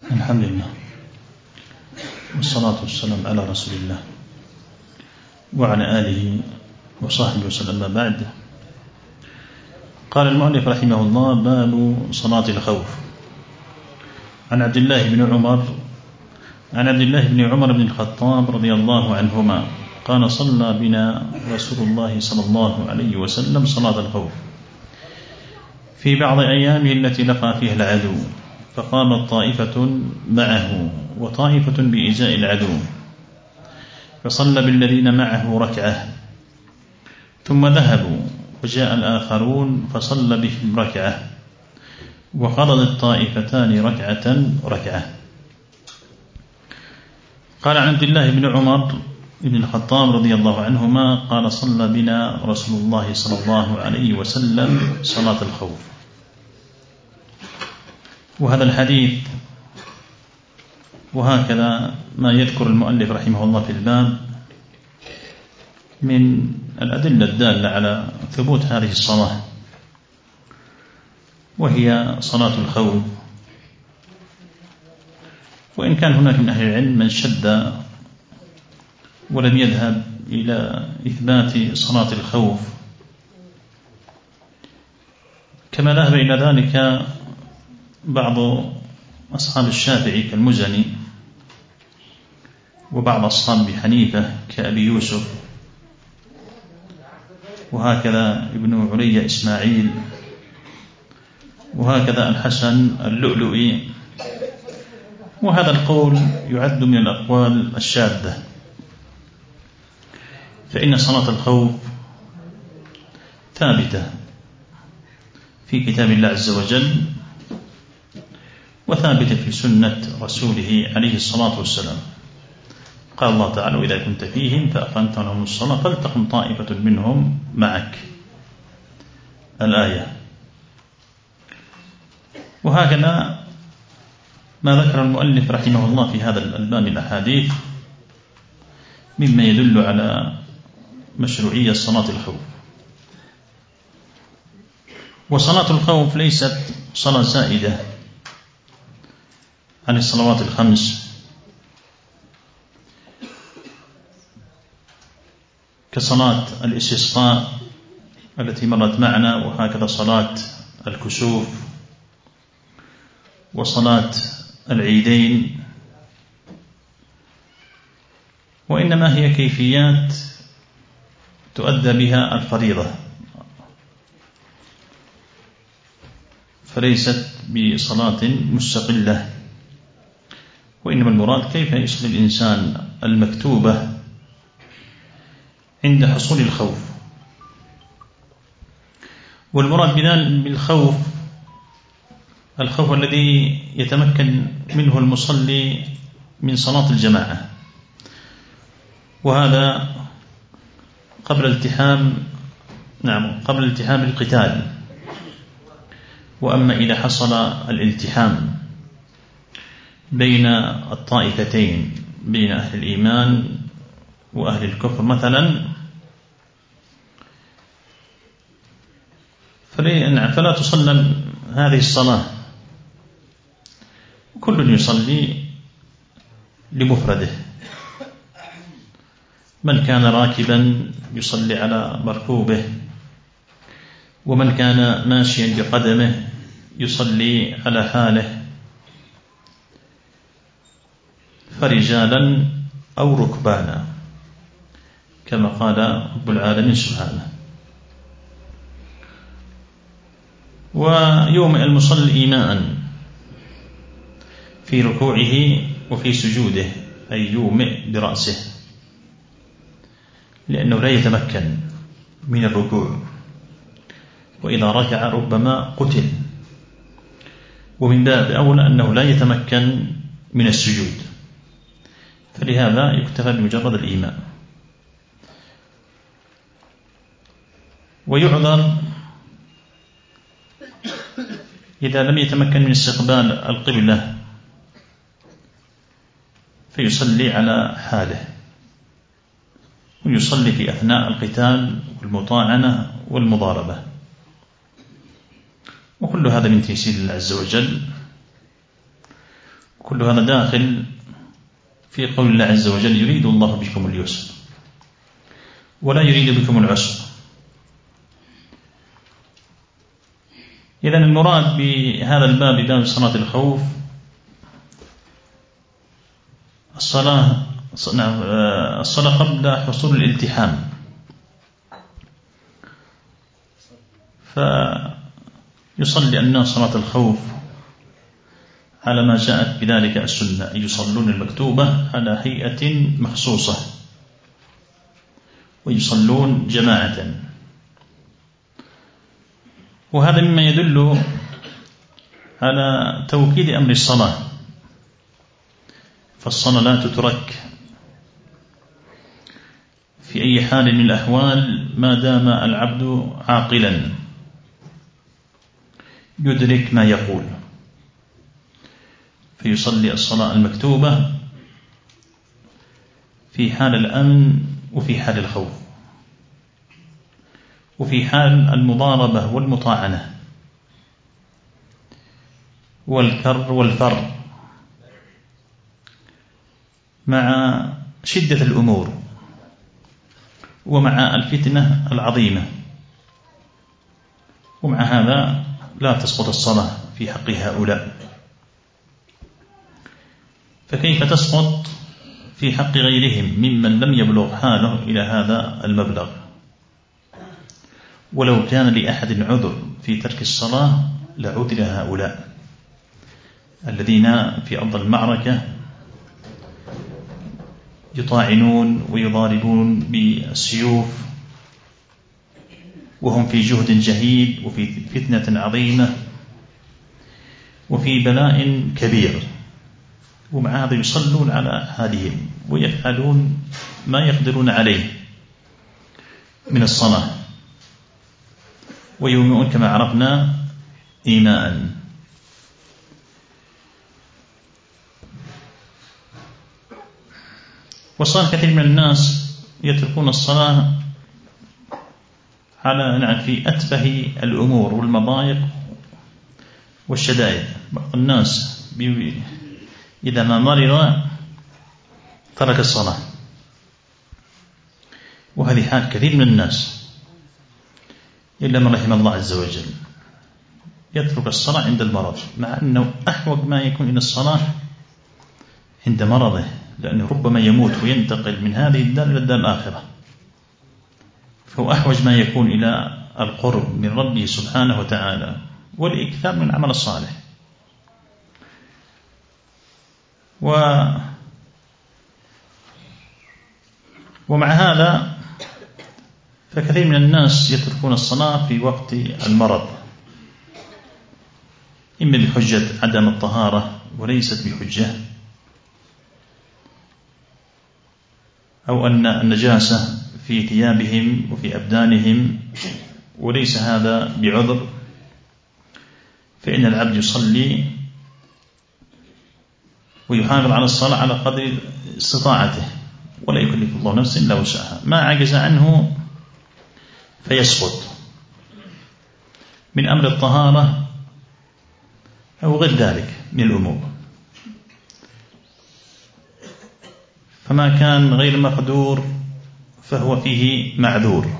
الحمد لله والصلاة والسلام على رسول الله وعلى آله وصحبه وسلم. ما بعد، قال المؤلف رحمه الله: باب صلاة الخوف. عن عبد الله بن عمر بن الخطاب رضي الله عنهما قال: صلى بنا رسول الله صلى الله عليه وسلم صلاة الخوف في بعض أيامه التي لقى فيها العدو، فقامت طائفة معه وطائفة بإزاء العدو، فصلى بالذين معه ركعة، ثم ذهبوا وجاء الآخرون فصلى بهم ركعة، وقضت الطائفتان ركعة. قال عن عبد الله بن عمر بن الخطاب رضي الله عنهما قال: صلى بنا رسول الله صلى الله عليه وسلم صلاة الخوف. وهذا الحديث وهكذا ما يذكر المؤلف رحمه الله في الباب من الأدلة الدالة على ثبوت هذه الصلاة، وهي صلاة الخوف. وإن كان هناك من أهل العلم من شد ولم يذهب إلى إثبات صلاة الخوف، كما ذهب إلى ذلك بعض أصحاب الشافعي كالمزني، وبعض أصحاب حنيفة كأبي يوسف، وهكذا ابن علي إسماعيل، وهكذا الحسن اللؤلؤي. وهذا القول يعد من الأقوال الشاذة، فإن صلاة الخوف ثابتة في كتاب الله عز وجل، وثابتة في سنة رسوله عليه الصلاة والسلام. قال الله تعالى: وإذا كنت فيهم فأقمت لهم الصلاة فلتقم طائفة منهم معك، الآية. وهكذا ما ذكر المؤلف رحمه الله في هذا الباب من الأحاديث مما يدل على مشروعية صلاة الخوف. وصلاة الخوف ليست صلاة زائدة عن الصلوات الخمس، كصلاة الاستسقاء التي مرت معنا، وهكذا صلاة الكسوف، وصلاة العيدين. وإنما هي كيفيات تؤدى بها الفريضة، فليست بصلاة مستقلة، وإنما المراد كيف يصلي الإنسان المكتوبة عند حصول الخوف. والمراد بالخوف الخوف الذي يتمكن منه المصلي من صلاة الجماعة، وهذا قبل التحام القتال. وأما إذا حصل الالتحام بين الطائفتين، بين أهل الإيمان وأهل الكفر مثلا، فلا تصلى هذه الصلاة، كل يصلي لمفرده. من كان راكبا يصلي على مركوبه، ومن كان ماشيا بقدمه يصلي على حاله، فرجالا أو ركبانا، كما قال رب العالمين سبحانه. ويومئ المصلي إيماء في ركوعه وفي سجوده، أي يومئ برأسه، لأنه لا يتمكن من الركوع، وإذا ركع ربما قتل، ومن باب أولى أنه لا يتمكن من السجود، فلهذا يكتفى بمجرد الإيماء. ويعذر إذا لم يتمكن من استقبال القبلة فيصلي على حاله، ويصلي في أثناء القتال والمطاعنة والمضاربة. وكل هذا من تيسير الله عز وجل، كل هذا داخل في قول الله عز وجل: يريد الله بكم اليسر ولا يريد بكم العسر. إذن المراد بهذا الباب، باب صلاة الخوف، الصلاة قبل حصول الالتحام. فيصلي الناس صلاة الخوف على ما جاءت بذلك السنة، يصلون المكتوبة على هيئة مخصوصة ويصلون جماعة. وهذا مما يدل على توكيد أمر الصلاة، فالصلاة لا تترك في أي حال من الأحوال ما دام العبد عاقلا يدرك ما يقول، فيصلي الصلاة المكتوبة في حال الأمن وفي حال الخوف وفي حال المضاربة والمطاعنة والكر والفر، مع شدة الأمور ومع الفتنة العظيمة. ومع هذا لا تسقط الصلاة في حق هؤلاء، فكيف تسقط في حق غيرهم ممن لم يبلغ حاله إلى هذا المبلغ؟ ولو كان لأحد عذر في ترك الصلاة لعذر هؤلاء الذين في أرض المعركة يطاعنون ويضاربون بالسيوف وهم في جهد جهيد وفي فتنة عظيمة وفي بلاء كبير، ومع هذا يصلون على حالهم ويفعلون ما يقدرون عليه من الصلاة، ويؤمنون كما عرفنا إيماء. وصار كثير من الناس يتركون الصلاة على في أتفه الأمور والمضايق والشدائد. بعض الناس إذا ما مرض ترك الصلاة، وهذه حال كثير من الناس إلا من رحم الله عز وجل، يترك الصلاة عند المرض، مع أنه أحوج ما يكون إلى الصلاة عند مرضه، لأنه ربما يموت وينتقل من هذه الدار إلى الدار الآخرة، فهو أحوج ما يكون إلى القرب من ربه سبحانه وتعالى والإكثار من العمل الصالح. ومع هذا فكثير من الناس يتركون الصلاة في وقت المرض، إما بحجة عدم الطهارة وليست بحجة، أو أن النجاسة في ثيابهم وفي أبدانهم وليس هذا بعذر، فإن العبد يصلي ويحافظ على الصلاة على قدر استطاعته، ولا يكلف الله نفسا إلا وسعها، ما عجز عنه فيسقط من أمر الطهارة أو غير ذلك من الأمور. فما كان غير مقدور فهو فيه معذور.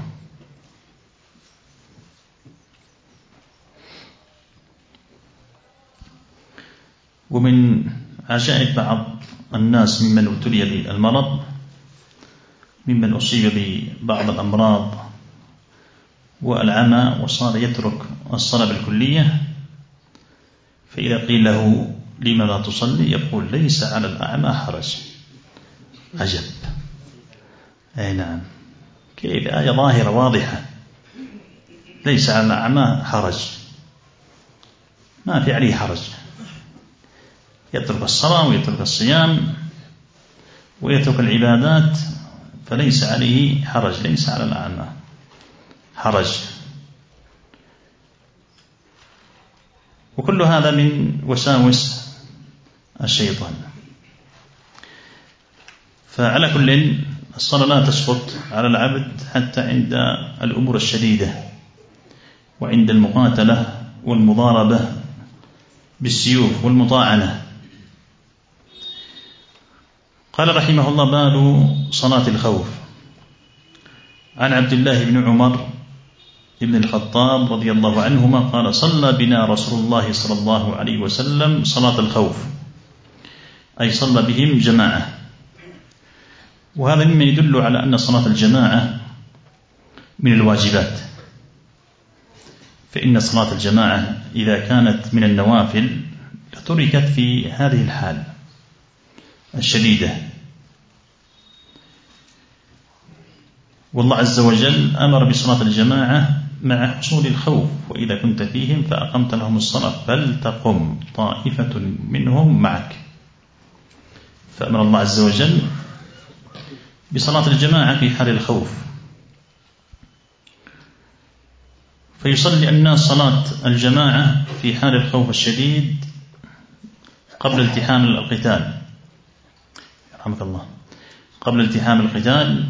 ومن عجائب بعض الناس ممن ابتلي بالمرض، ممن أصيب ببعض الأمراض والعمى وصار يترك الصلاة بالكلية، فإذا قيل له لما لا تصلي يقول ليس على الأعمى حرج. عجب. أي نعم، كيف آية ظاهرة واضحة، ليس على الأعمى حرج، ما في عليه حرج، يترك الصلاة ويترك الصيام ويترك العبادات فليس عليه حرج، ليس على الأعمى حرج. وكل هذا من وساوس الشيطان. فعلى كل الصلاة لا تسقط على العبد حتى عند الأمور الشديدة وعند المقاتلة والمضاربة بالسيوف والمطاعنة، قال رحمه الله: باب صلاة الخوف. عن عبد الله بن عمر بن الخطاب رضي الله عنهما قال: صلى بنا رسول الله صلى الله عليه وسلم صلاة الخوف، أي صلى بهم جماعة. وهذا مما يدل على أن صلاة الجماعة من الواجبات، فإن صلاة الجماعة إذا كانت من النوافل لتركت في هذه الحال الشديدة. والله عز وجل أمر بصلاة الجماعة مع حصول الخوف: وإذا كنت فيهم فأقمت لهم الصلاة فلتقم طائفة منهم معك. فأمر الله عز وجل بصلاة الجماعة في حال الخوف، فيصلي الناس صلاة الجماعة في حال الخوف الشديد قبل التحام القتال، رحمك الله، قبل التحام القتال،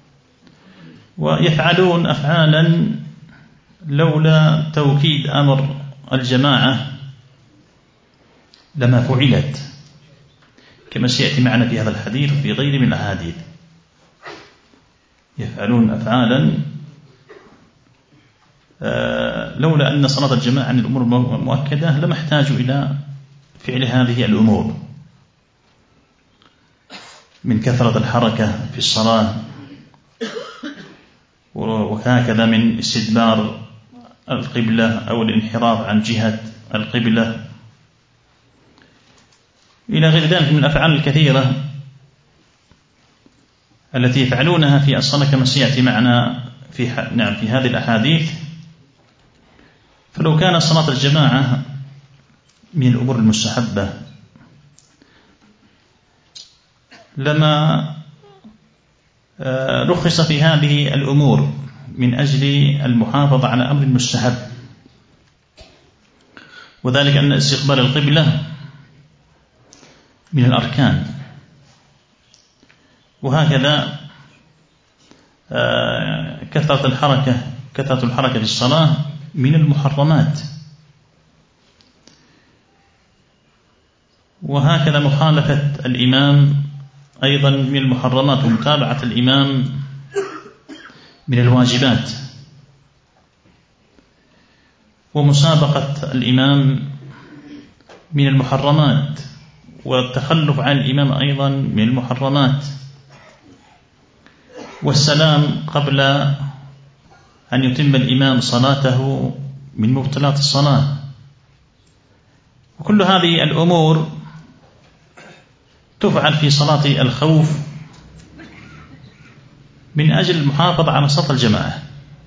ويفعلون أفعالا لولا توكيد أمر الجماعة لما فعلت، كما سيأتي معنا في هذا الحديث وفي غير من الأحاديث. يفعلون أفعالا لولا أن صلاة الجماعة عن الأمور المؤكدة لما احتاجوا إلى فعل هذه الأمور من كثرة الحركة في الصلاة، وهكذا من استدبار القبلة أو الانحراف عن جهة القبلة إلى غير ذلك من الأفعال الكثيرة التي يفعلونها في الصلاة، كما سيأتي معنا في هذه الأحاديث. فلو كان صلاة الجماعة من الأمور المستحبة لما رخص في هذه الأمور من أجل المحافظة على أمر مستحب، وذلك أن استقبال القبلة من الأركان، وهكذا كثرة الحركة في الصلاة من المحرمات، وهكذا مخالفة الإمام أيضا من المحرمات، ومتابعة الإمام من الواجبات، ومسابقة الإمام من المحرمات، والتخلف عن الإمام أيضا من المحرمات، والسلام قبل أن يتم الإمام صلاته من مبطلات الصلاة. وكل هذه الأمور تفعل في صلاة الخوف من أجل المحافظة على صلاة الجماعة،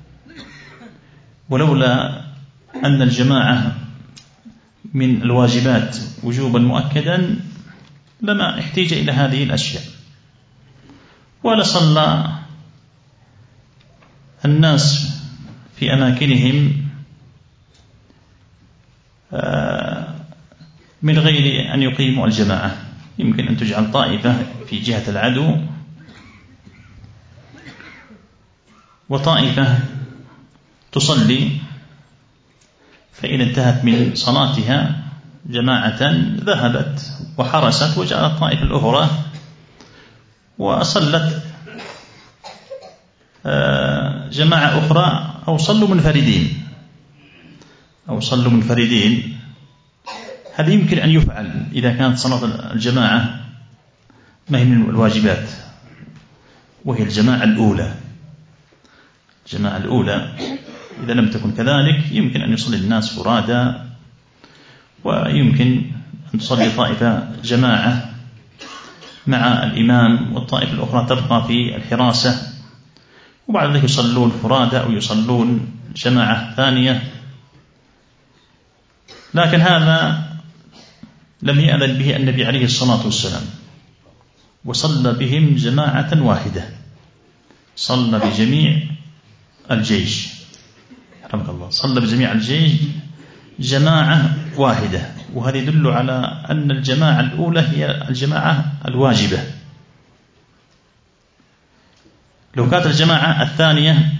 ولولا أن الجماعة من الواجبات وجوبا مؤكدا لما احتاج إلى هذه الأشياء، ولصلى الناس في أماكنهم من غير أن يقيموا الجماعة. يمكن أن تجعل طائفة في جهة العدو وطائفة تصلي، فإذا انتهت من صلاتها جماعة ذهبت وحرست وجاءت الطائفة الأخرى وصلت جماعة أخرى، أو صلوا منفردين. هذا يمكن أن يفعل إذا كانت صلاة الجماعة ما هي من الواجبات، وهي الجماعة الأولى. إذا لم تكن كذلك يمكن أن يصلي الناس فرادى، ويمكن أن تصلي طائفة جماعة مع الإمام، والطائفة الأخرى تبقى في الحراسة، وبعد ذلك يصلون فرادى أو يصلون جماعة ثانية. لكن هذا لم يأذن به النبي عليه الصلاة والسلام، وصلى بهم جماعة واحدة، صلى بجميع الجيش، رحمك الله، صلى بجميع الجيش جماعة واحدة. وهذا يدل على أن الجماعة الأولى هي الجماعة الواجبة. لو كانت الجماعة الثانية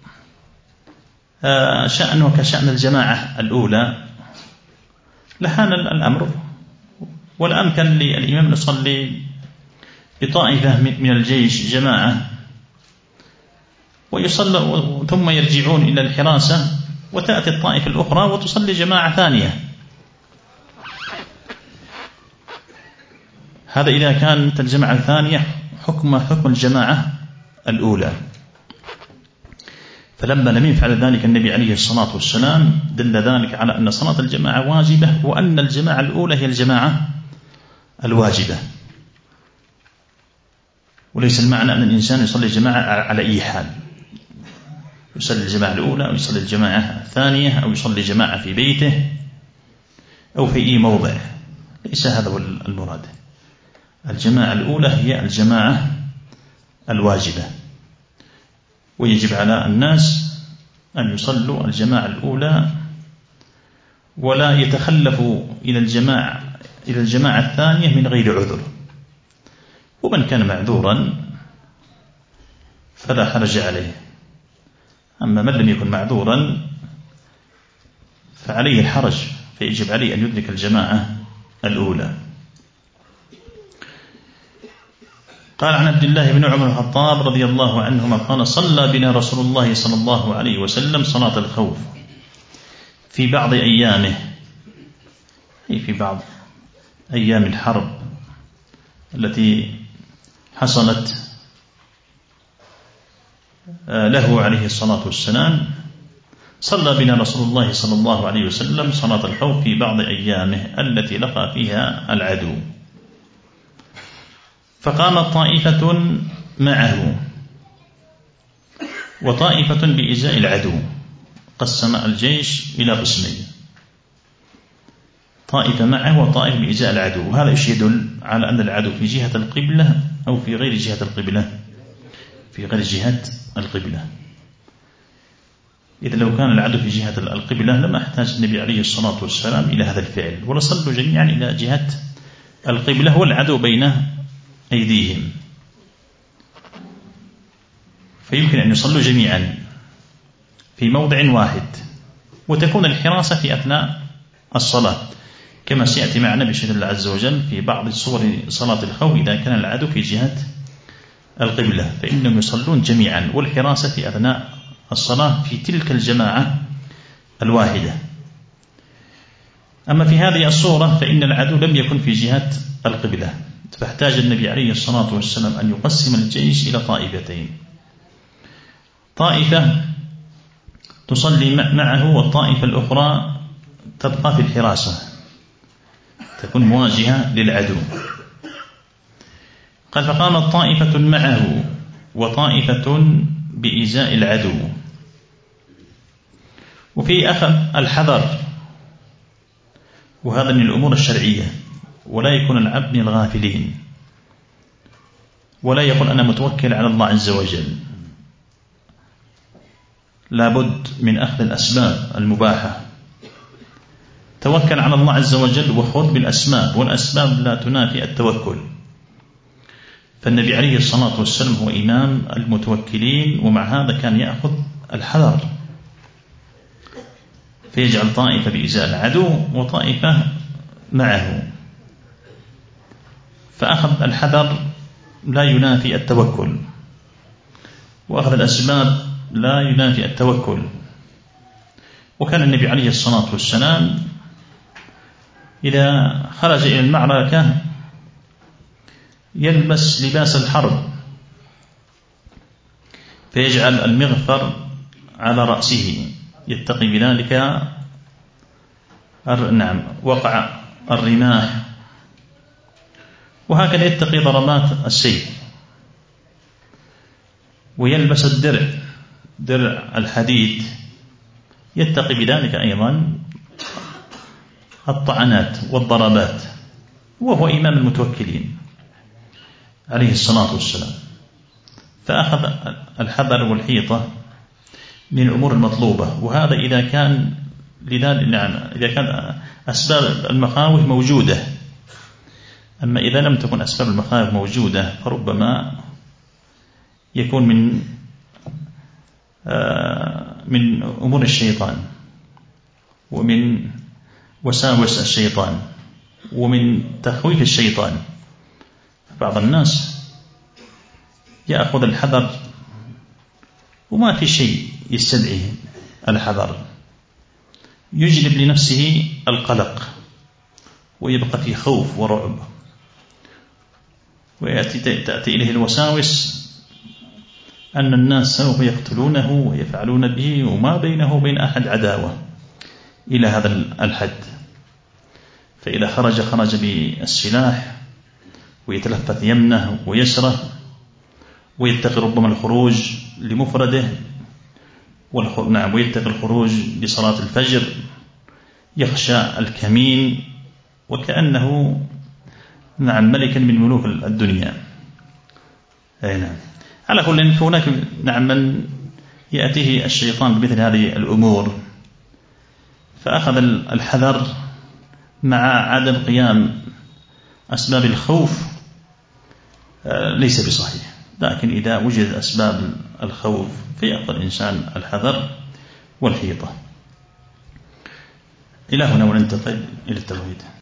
شأنه كشأن الجماعة الأولى لحان الأمر، ولا أمكن للإمام يصلي بطائفة من الجيش جماعة ويصلى ثم يرجعون إلى الحراسة، وتأتي الطائفة الأخرى وتصلي جماعة ثانية. هذا إذا كانت الجماعة الثانية حكم الجماعة الأولى. فلما لم يفعل ذلك النبي عليه الصلاة والسلام دل ذلك على أن صلاة الجماعة واجبة، وأن الجماعة الأولى هي الجماعة الواجبة. وليس المعنى أن الإنسان يصلي الجماعة على أي حال، يصلي الجماعة الأولى أو يصلي الجماعة الثانية أو يصلي جماعة في بيته أو في أي موضع، ليس هذا هو المراد. الجماعة الأولى هي الجماعة الواجبة، ويجب على الناس أن يصلوا الجماعة الأولى ولا يتخلفوا إلى الجماعة الثانية من غير عذر. ومن كان معذورا فلا حرج عليه، أما من لم يكن معذورا فعليه الحرج، فيجب عليه أن يدرك الجماعة الأولى. قال عن عبد الله بن عمر الخطاب رضي الله عنهما قال صلى بنا رسول الله صلى الله عليه وسلم صلاة الخوف في بعض أيامه، أي في بعض أيام الحرب التي حصلت له عليه الصلاة والسلام. صلى بنا رسول الله صلى الله عليه وسلم صلاة الخوف في بعض أيامه التي لقى فيها العدو، فقامت طائفة معه وطائفة بإزاء العدو. قسم الجيش إلى قسمين، طائفة معه وطائفة بإزاء العدو. وهذا إيش يدل على أن العدو في جهة القبلة أو في غير جهة القبلة؟ في غير جهة القبلة. إذا لو كان العدو في جهة القبلة لما احتاج النبي عليه الصلاة والسلام إلى هذا الفعل، ولصلوا جميعا إلى جهة القبلة والعدو بين أيديهم، فيمكن أن يصلوا جميعا في موضع واحد، وتكون الحراسة في أثناء الصلاة كما سيأتي معنا بشأن الله عز وجل في بعض صور صلاة الخوف. إذا كان العدو في جهة القبلة فإنهم يصلون جميعا، والحراسة في أثناء الصلاة في تلك الجماعة الواحدة. أما في هذه الصورة فإن العدو لم يكن في جهة القبلة، فاحتاج النبي عليه الصلاة والسلام أن يقسم الجيش إلى طائفتين، طائفة تصلي معه والطائفة الأخرى تبقى في الحراسة، تكون مواجهة للعدو. قال فقامت طائفة معه وطائفة بإزاء العدو. وفي أخذ الحذر، وهذا من الأمور الشرعية، ولا يكون العبد من الغافلين، ولا يقول أنا متوكل على الله عز وجل. لابد من أخذ الأسباب المباحة، توكل على الله عز وجل وخذ بالأسباب، والأسباب لا تنافي التوكل. فالنبي عليه الصلاة والسلام هو إمام المتوكلين، ومع هذا كان يأخذ الحذر، فيجعل طائفة بإزاء العدو وطائفة معه. فأخذ الحذر لا ينافي التوكل، وأخذ الأسباب لا ينافي التوكل. وكان النبي عليه الصلاة والسلام إذا خرج إلى المعركة يلبس لباس الحرب، فيجعل المغفر على رأسه يتقي بذلك وقع الرماح، وهكذا يتقي ضربات السيف. ويلبس درع الحديد يتقي بذلك أيضا الطعنات والضربات، وهو إمام المتوكلين عليه الصلاة والسلام. فأخذ الحذر والحيطة من الأمور المطلوبة، وهذا إذا كان إذا كان أسباب المخاوف موجودة. أما إذا لم تكن أسباب المخاوف موجودة فربما يكون من أمور الشيطان، ومن وساوس الشيطان، ومن تخويف الشيطان. بعض الناس يأخذ الحذر وما في شيء يستدعي الحذر، يجلب لنفسه القلق ويبقى في خوف ورعب، تأتي إليه الوساوس أن الناس سوف يقتلونه ويفعلون به وما بينه وبين أحد عداوة إلى هذا الحد. فإذا خرج بالسلاح ويتلفت يمنه ويسره ويتقي ربما الخروج لمفرده ويتقي الخروج لصلاة الفجر، يخشى الكمين وكأنه ملكا من ملوك الدنيا. نعم. على كل هناك من يأتيه الشيطان بمثل هذه الأمور فأخذ الحذر مع عدم قيام أسباب الخوف ليس بصحيح، لكن إذا وجد أسباب الخوف فيأخذ الإنسان الحذر والحيطة. إلى هنا وننتقل إلى التوحيد.